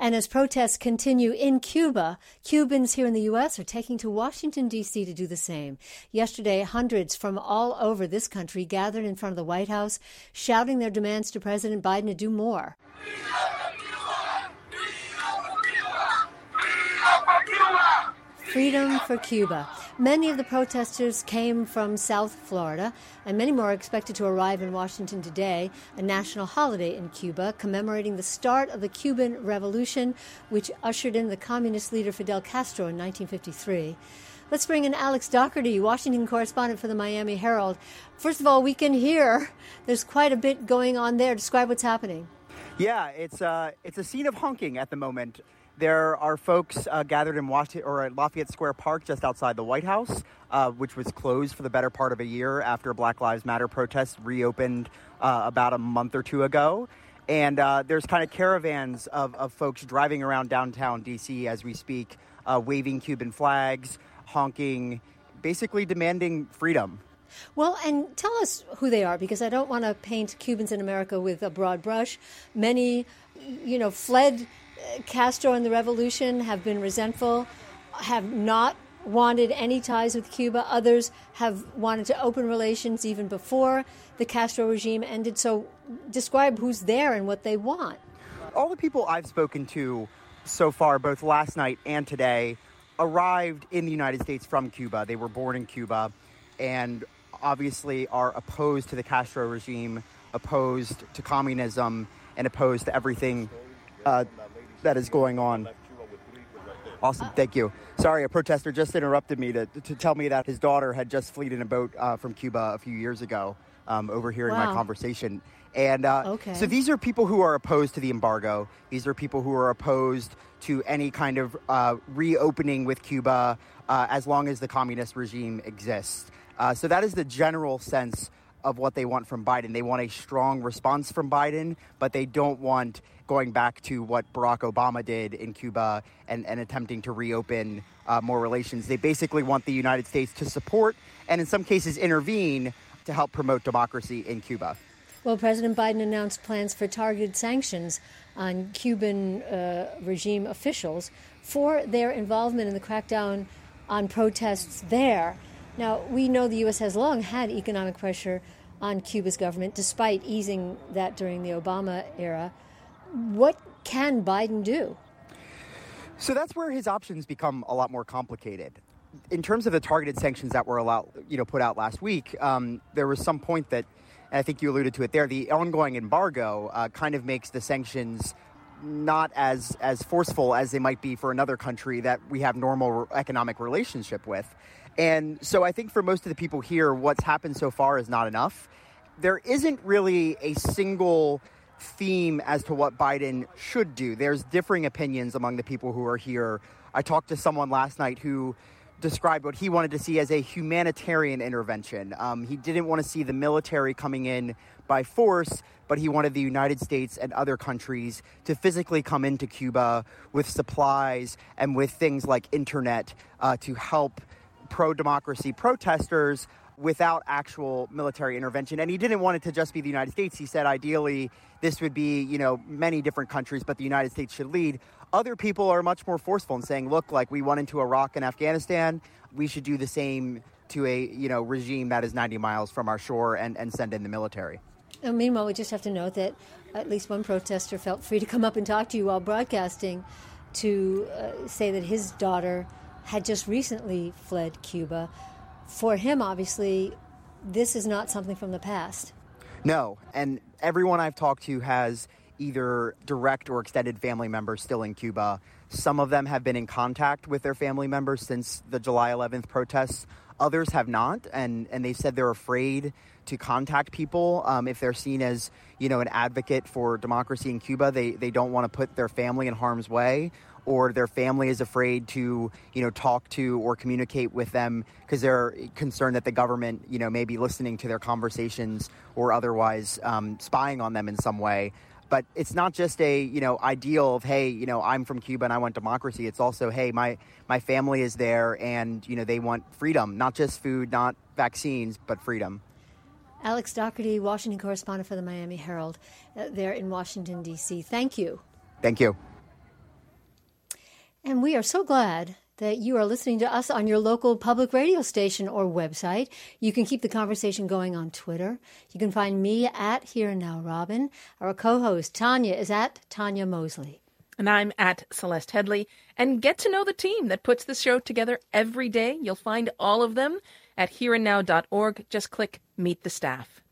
And as protests continue in Cuba, Cubans here in the U.S. are taking to Washington, D.C. to do the same. Yesterday, hundreds from all over this country gathered in front of the White House, shouting their demands to President Biden to do more. Freedom for Cuba. Many of the protesters came from South Florida, and many more are expected to arrive in Washington today, a national holiday in Cuba commemorating the start of the Cuban Revolution, which ushered in the communist leader Fidel Castro in 1953. Let's bring in Alex Doherty, Washington correspondent for the Miami Herald. First of all, we can hear there's quite a bit going on there. Describe what's happening. Yeah, it's a scene of honking at the moment. There are folks gathered in Lafayette Square Park just outside the White House, which was closed for the better part of a year after Black Lives Matter protests reopened about a month or two ago. And there's kind of caravans of folks driving around downtown D.C. as we speak, waving Cuban flags, honking, basically demanding freedom. Well, and tell us who they are, because I don't want to paint Cubans in America with a broad brush. Many, fled Castro and the revolution, have been resentful, have not wanted any ties with Cuba. Others have wanted to open relations even before the Castro regime ended. So describe who's there and what they want. All the people I've spoken to so far, both last night and today, arrived in the United States from Cuba. They were born in Cuba and obviously are opposed to the Castro regime, opposed to communism, and opposed to everything that is going on. Awesome, thank you. Sorry, a protester just interrupted me to tell me that his daughter had just fled in a boat from Cuba a few years ago, overhearing my conversation. And So these are people who are opposed to the embargo. These are people who are opposed to any kind of reopening with Cuba as long as the communist regime exists. So that is the general sense of what they want from Biden. They want a strong response from Biden, but they don't want going back to what Barack Obama did in Cuba and attempting to reopen more relations. They basically want the United States to support and in some cases intervene to help promote democracy in Cuba. Well, President Biden announced plans for targeted sanctions on Cuban regime officials for their involvement in the crackdown on protests there. Now, we know the U.S. has long had economic pressure on Cuba's government, despite easing that during the Obama era. What can Biden do? So that's where his options become a lot more complicated. In terms of the targeted sanctions that were put out last week, there was some point that, and I think you alluded to it there, the ongoing embargo kind of makes the sanctions not as forceful as they might be for another country that we have normal economic relationship with. And so I think for most of the people here, what's happened so far is not enough. There isn't really a single theme as to what Biden should do. There's differing opinions among the people who are here. I talked to someone last night who described what he wanted to see as a humanitarian intervention. He didn't want to see the military coming in by force, but he wanted the United States and other countries to physically come into Cuba with supplies and with things like internet to help pro-democracy protesters without actual military intervention. And he didn't want it to just be the United States. He said ideally this would be, many different countries, but the United States should lead. Other people are much more forceful in saying, look, like we went into Iraq and Afghanistan, we should do the same to a, regime that is 90 miles from our shore and send in the military. And meanwhile, we just have to note that at least one protester felt free to come up and talk to you while broadcasting to say that his daughter had just recently fled Cuba. For him, obviously, this is not something from the past. No, and everyone I've talked to has either direct or extended family members still in Cuba. Some of them have been in contact with their family members since the July 11th protests. Others have not, and they said they're afraid to contact people if they're seen as, an advocate for democracy in Cuba. They don't want to put their family in harm's way, or their family is afraid to, talk to or communicate with them because they're concerned that the government, may be listening to their conversations or otherwise spying on them in some way. But it's not just a, ideal of, hey, I'm from Cuba and I want democracy. It's also, hey, my family is there and, they want freedom, not just food, not vaccines, but freedom. Alex Doherty, Washington correspondent for the Miami Herald, there in Washington, D.C. Thank you. Thank you. And we are so glad that you are listening to us on your local public radio station or website. You can keep the conversation going on Twitter. You can find me at Here and Now Robin. Our co-host, Tanya, is at Tanya Mosley. And I'm at Celeste Headley. And get to know the team that puts the show together every day. You'll find all of them at hereandnow.org. Just click Meet the Staff.